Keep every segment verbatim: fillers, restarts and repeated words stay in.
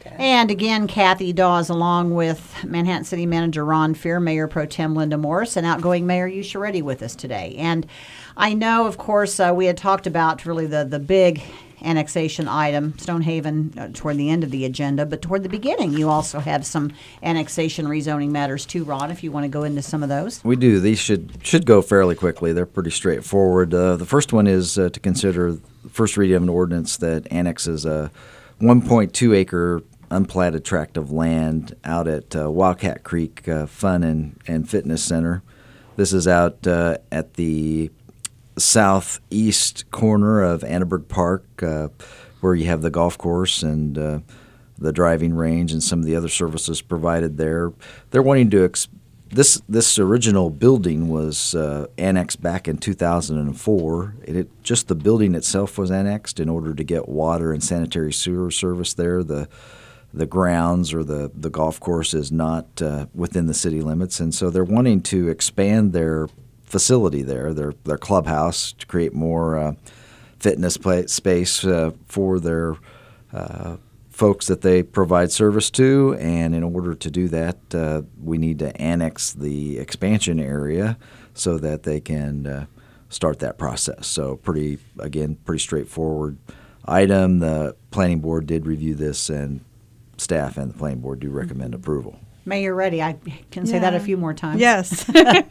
And again, Kathy Dawes, along with Manhattan City Manager Ron Fear, Mayor Pro Tem Linda Morris, and outgoing Mayor Yusha Reddy with us today. And I know, of course, uh, we had talked about really the, the big annexation item, Stonehaven, uh, toward the end of the agenda, but toward the beginning, you also have some annexation rezoning matters too, Ron, if you want to go into some of those. We do. These should should go fairly quickly. They're pretty straightforward. Uh, the first one is uh, to consider the first reading of an ordinance that annexes a one point two acre unplatted tract of land out at uh, Wildcat Creek uh, Fun and, and Fitness Center. This is out uh, at the southeast corner of Annenberg Park, uh, where you have the golf course and uh, the driving range and some of the other services provided there. They're wanting to ex- this this original building was uh, annexed back in two thousand four. It, it just the building itself was annexed in order to get water and sanitary sewer service there. The the grounds or the, the golf course is not uh, within the city limits, and so they're wanting to expand their facility there, their their clubhouse, to create more uh, fitness play, space uh, for their uh, folks that they provide service to. And in order to do that, uh, we need to annex the expansion area so that they can uh, start that process. So pretty, again, pretty straightforward item. The planning board did review this, and staff and the planning board do recommend approval. Mayor Reddy, I can say Yeah. that a few more times. Yes.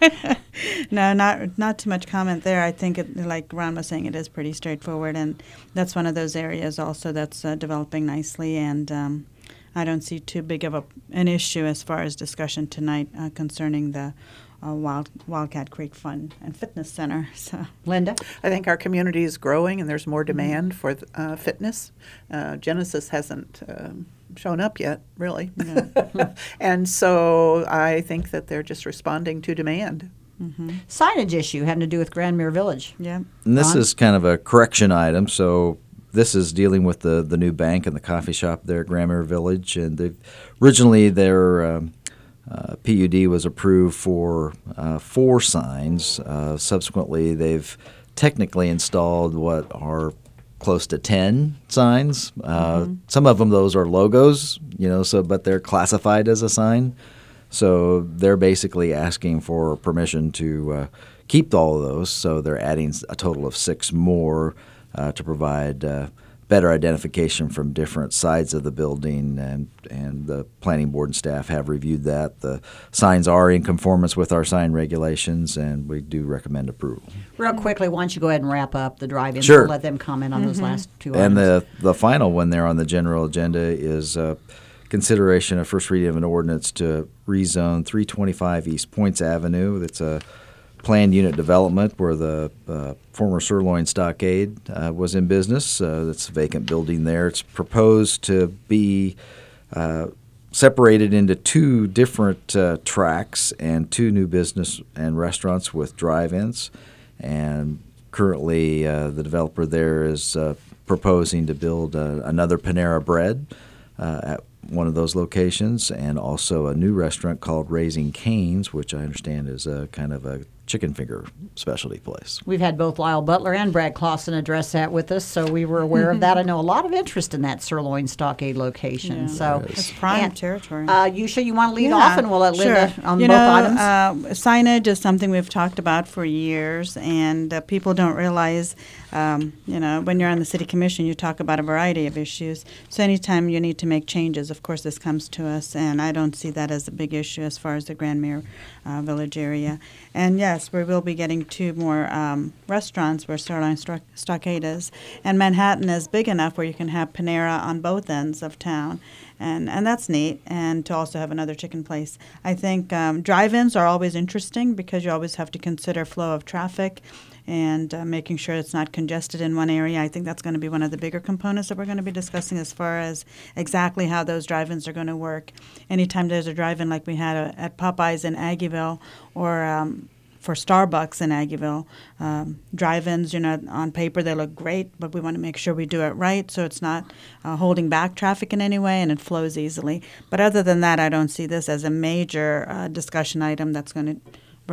No, not not too much comment there. I think, it, like Ron was saying, it is pretty straightforward, and that's one of those areas also that's uh, developing nicely, and um, I don't see too big of a, an issue as far as discussion tonight uh, concerning the uh, Wild, Wildcat Creek Fun and Fitness Center. So, Linda? I think our community is growing and there's more demand for uh, fitness. Uh, Genesis hasn't um, shown up yet, really. Yeah. And so I think that they're just responding to demand. mm-hmm. Signage issue having to do with Grandmere Village. Yeah. And this Ron? is kind of a correction item. So this is dealing with the, the new bank and the coffee shop there at Grandmere Village. And they've, originally their um, uh, P U D was approved for uh, four signs. Uh, subsequently, they've technically installed what are close to ten signs. Uh, Mm-hmm. Some of them, those are logos, you know, so but they're classified as a sign. So they're basically asking for permission to uh, keep all of those. So they're adding a total of six more uh, to provide uh, better identification from different sides of the building. And, and the planning board and staff have reviewed that. The signs are in conformance with our sign regulations, and we do recommend approval. Real quickly, why don't you go ahead and wrap up the drive-in? Sure. We'll let them comment on those last two And items. the, the final one there on the general agenda is uh, consideration of first reading of an ordinance to rezone three twenty-five East Points Avenue. That's a planned unit development where the uh, former Sirloin Stockade uh, was in business. Uh, that's a vacant building there. It's proposed to be uh, separated into two different uh, tracks and two new business and restaurants with drive-ins. And currently, uh, the developer there is uh, proposing to build uh, another Panera Bread uh, at one of those locations, and also a new restaurant called Raising Cane's, which I understand is a kind of a chicken finger specialty place. We've had both Lyle Butler and Brad Clausen address that with us, so we were aware of that. I know a lot of interest in that Sirloin Stockade location. Yeah. So, It's prime and, territory. Uh, Yusha, you want to lead Yeah, off, and we'll let Linda sure. on you both know, items. Uh, signage is something we've talked about for years, and uh, people don't realize, um, you know, when you're on the city commission, you talk about a variety of issues. So anytime you need to make changes, of course, this comes to us, and I don't see that as a big issue as far as the Grandmere uh, Village area. And yes, we will be getting two more um, restaurants where Sirloin Stock- Stockade is. And Manhattan is big enough where you can have Panera on both ends of town. And, and that's neat, and to also have another chicken place. I think um, drive-ins are always interesting because you always have to consider flow of traffic and uh, making sure it's not congested in one area. I think that's going to be one of the bigger components that we're going to be discussing as far as exactly how those drive-ins are going to work. Anytime there's a drive-in like we had uh, at Popeyes in Aggieville or um, for Starbucks in Aggieville, um, drive-ins, you know, on paper they look great, but we want to make sure we do it right so it's not uh, holding back traffic in any way and it flows easily. But other than that, I don't see this as a major uh, discussion item that's going to we're going to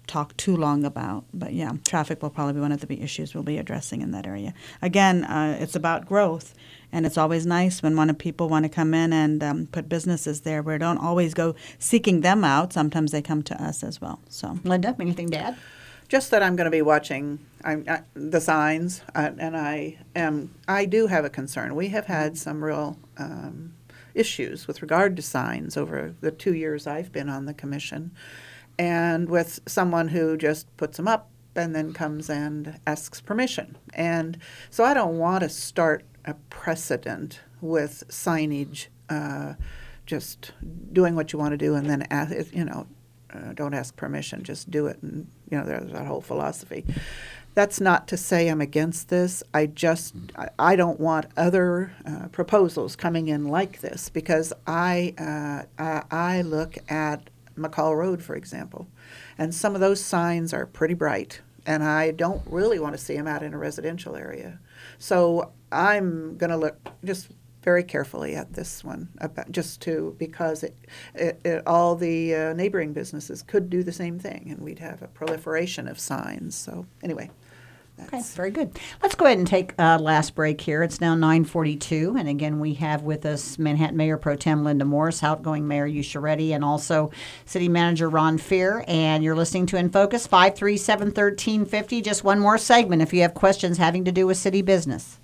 talk too long about. But yeah, traffic will probably be one of the big issues we'll be addressing in that area. Again, uh, it's about growth, and it's always nice when one of people want to come in and um, put businesses there. We don't always go seeking them out. Sometimes they come to us as well. So, Linda, anything to add? Just that I'm going to be watching I, I, the signs, uh, and I am. I do have a concern. We have had some real um, issues with regard to signs over the two years I've been on the commission, and with someone who just puts them up and then comes and asks permission. And so I don't want to start a precedent with signage, uh, just doing what you want to do and then ask, you know. Uh, don't ask permission, just do it. And, you know, there's that whole philosophy. That's not to say I'm against this. I just, I, I don't want other uh, proposals coming in like this, because I, uh, I, I look at McCall Road, for example, and some of those signs are pretty bright, and I don't really want to see them out in a residential area. So I'm going to look just very carefully at this one, about, just to because it, it, it, all the uh, neighboring businesses could do the same thing, and we'd have a proliferation of signs. So anyway, Okay, that's very good. Let's go ahead and take a last break here. It's now nine forty-two, and again, we have with us Manhattan Mayor Pro Tem Linda Morse, outgoing Mayor Yusha Reddy, and also City Manager Ron Fear. And you're listening to In Focus, five three seven, one three five zero. Just one more segment if you have questions having to do with city business.